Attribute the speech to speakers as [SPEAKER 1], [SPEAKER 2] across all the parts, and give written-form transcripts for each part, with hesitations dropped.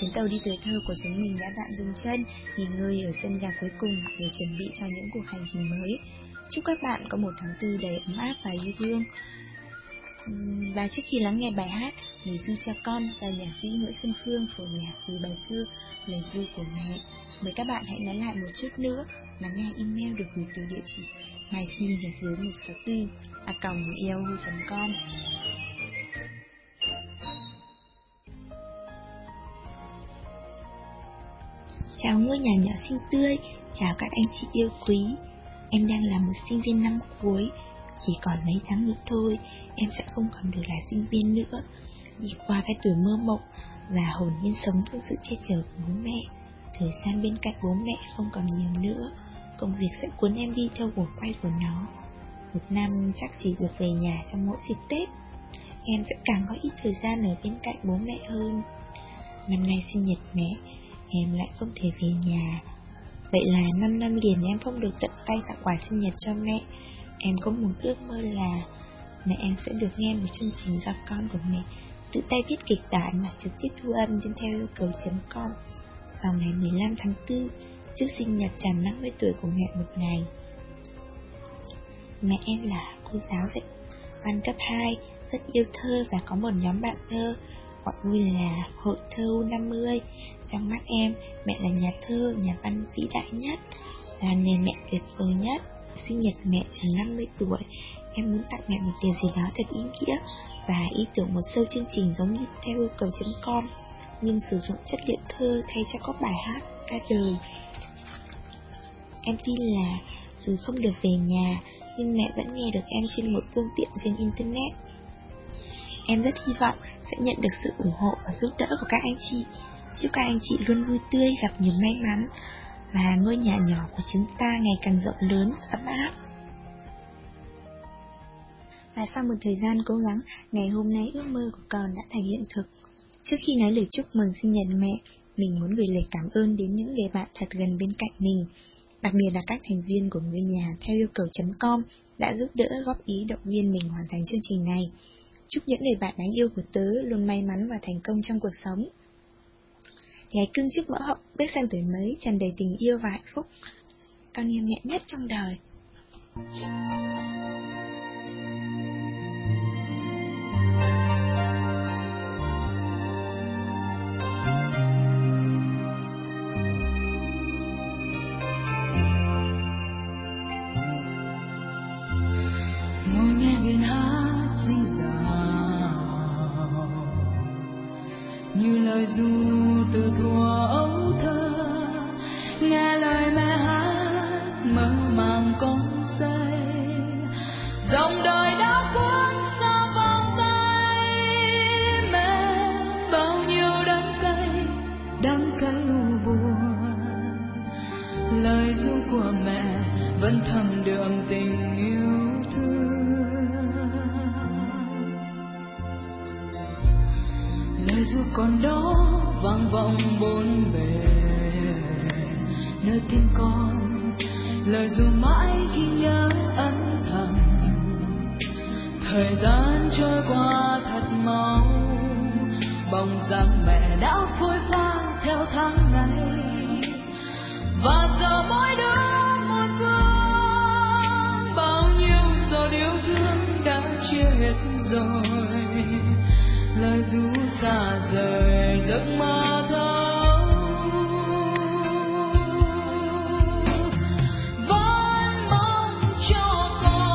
[SPEAKER 1] chuyến tàu đi tuổi thơ của chúng mình đã tạm dừng chân, nghỉ ngơi ở sân ga cuối cùng để chuẩn bị cho những cuộc hành trình mới. Chúc các bạn có một tháng tư đầy ấm áp và yêu thương. Và trước khi lắng nghe bài hát Lời ru cho con do nhạc sĩ Nguyễn Xuân Phương phổ nhạc từ bài thơ Lời ru của mẹ, mời các bạn hãy nói lại một chút nữa, lắng nghe email được gửi từ địa chỉ myc164@yahoo.com.
[SPEAKER 2] Chào ngôi nhà nhỏ xinh tươi, chào các anh chị yêu quý. Em đang là một sinh viên năm cuối. Chỉ còn mấy tháng nữa thôi, em sẽ không còn được là sinh viên nữa. Đi qua cái tuổi mơ mộng và hồn nhiên sống trong sự che chở của bố mẹ. Thời gian bên cạnh bố mẹ không còn nhiều nữa. Công việc sẽ cuốn em đi theo guồng quay của nó. Một năm chắc chỉ được về nhà trong mỗi dịp Tết. Em sẽ càng có ít thời gian ở bên cạnh bố mẹ hơn. Năm nay sinh nhật mẹ, em lại không thể về nhà. Vậy là 5 năm liền em không được tận tay tặng quà sinh nhật cho mẹ. Em có một ước mơ là mẹ em sẽ được nghe một chương trình do con của mẹ tự tay viết kịch bản và trực tiếp thu âm trên theo yêu cầu.com vào ngày 15 tháng 4, trước sinh nhật tròn 50 tuổi của mẹ một ngày. Mẹ em là cô giáo dạy văn cấp 2, rất yêu thơ và có một nhóm bạn thơ, gọi vui là Hội Thơ U50. Trong mắt em, mẹ là nhà thơ, nhà văn vĩ đại nhất, là người mẹ tuyệt vời nhất. Sinh nhật mẹ tròn 50 tuổi, em muốn tặng mẹ một điều gì đó thật ý nghĩa và ý tưởng một show chương trình giống như theo yêu cầu.com, nhưng sử dụng chất liệu thơ thay cho các bài hát ca đời. Em tin là dù không được về nhà, nhưng mẹ vẫn nghe được em trên một phương tiện trên internet. Em rất hy vọng sẽ nhận được sự ủng hộ và giúp đỡ của các anh chị. Chúc các anh chị luôn vui tươi, gặp nhiều may mắn, và ngôi nhà nhỏ của chúng ta ngày càng rộng lớn, ấm áp.
[SPEAKER 1] Và sau một thời gian cố gắng, ngày hôm nay ước mơ của con đã thành hiện thực. Trước khi nói lời chúc mừng sinh nhật mẹ, mình muốn gửi lời cảm ơn đến những người bạn thật gần bên cạnh mình, đặc biệt là các thành viên của ngôi nhà theo yêu cầu.com đã giúp đỡ, góp ý, động viên mình hoàn thành chương trình này. Chúc những người bạn đáng yêu của tớ luôn may mắn và thành công trong cuộc sống. Gái cưng chúc mẫu hậu bước sang tuổi mới tràn đầy tình yêu và hạnh phúc. Con yêu mẹ nhất trong đời.
[SPEAKER 3] Ngồi nghe biển hát rì rào như lời ru từ thuở ấu thơ, nghe lời mẹ hát mơ màng con say. Dòng đời đã cuốn xa vòng tay mẹ, bao nhiêu đắng cay u buồn. Lời ru của mẹ vẫn thầm đượm tình yêu thương. Lời ru còn đó vang vọng bốn bề nơi tim con. Lời ru mãi ghi nhớ ân thầm. Thời gian trôi qua thật mau, bóng dáng mẹ đã phôi pha theo tháng ngày. Và giờ mỗi đứa một phương, bao nhiêu giọt yêu thương đã chia hết rồi. Lời ru xa rời giấc mơ thâu, vẫn mong cho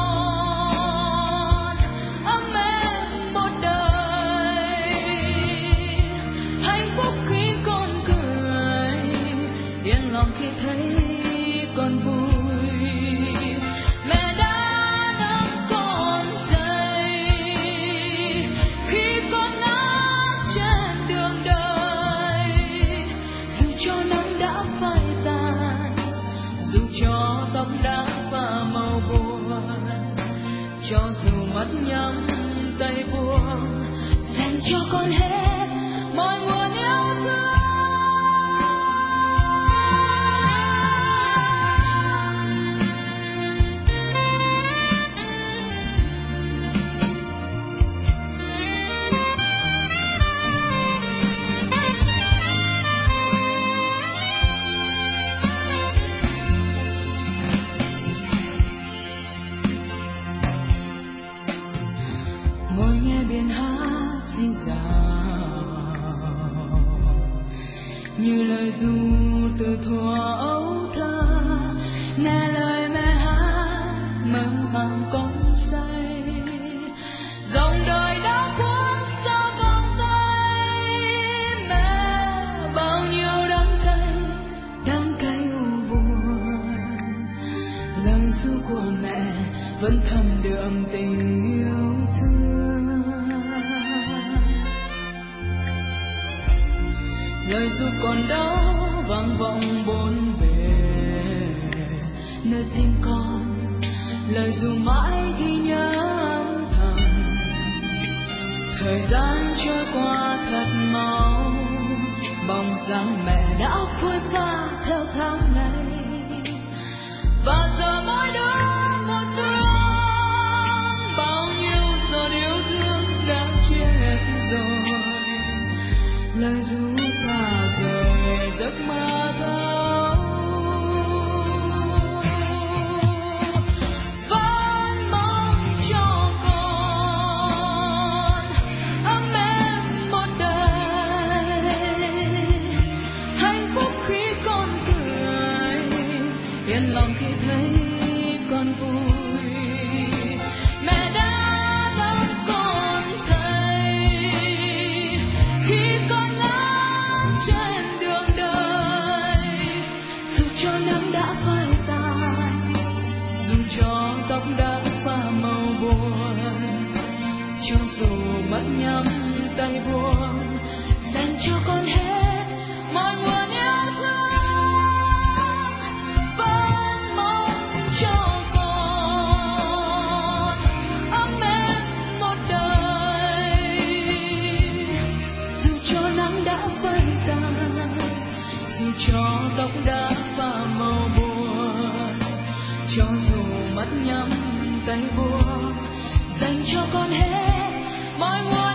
[SPEAKER 3] con ấm êm một đời, hạnh phúc khi con cười, yên lòng khi thấy con vui. Mẹ đã nắm con dậy khi con ngã trên đường đời, dù cho nắng đã phai tàn, dù cho tóc đã pha màu buồn, cho dù mắt nhắm tay buông, dành cho con hết mọi nguồn yêu thương. như lời ru từ thuở ấu thơ, nghe lời mẹ hát mơ màng con say. Dòng đời đã cuốn xa vòng tay mẹ, bao nhiêu đắng cay u buồn. Lời ru của mẹ vẫn thầm đượm tình yêu thương. Lời ru còn đó vang vọng bốn bề nơi tim con, lời ru mãi ghi nhớ âm thầm. Thời gian trôi qua thật mau, bóng dáng mẹ đã phôi pha theo tháng ngày, và giờ mỗi đứa một phương, bao nhiêu giọt yêu thương đã chết rồi. Lời ru xa rời giấc mơ thâu, vẫn mong cho con ấm êm một đời, hạnh phúc khi con cười, yên lòng khi thấy con vui. Mẹ đã đón con dậy khi con ngã trên đường đời, dù cho nắng đã phai tàn, dù cho tóc đã pha màu buồn, cho dù mắt nhắm tay buông, dành cho con hết mọi nguồn yêu thương. Vẫn mong cho con ấm êm một đời, dù cho nắng đã phai tàn, dù cho tóc đã pha màu buồn, cho dù mắt nhắm tay buông, dành cho con hết mọi nguồn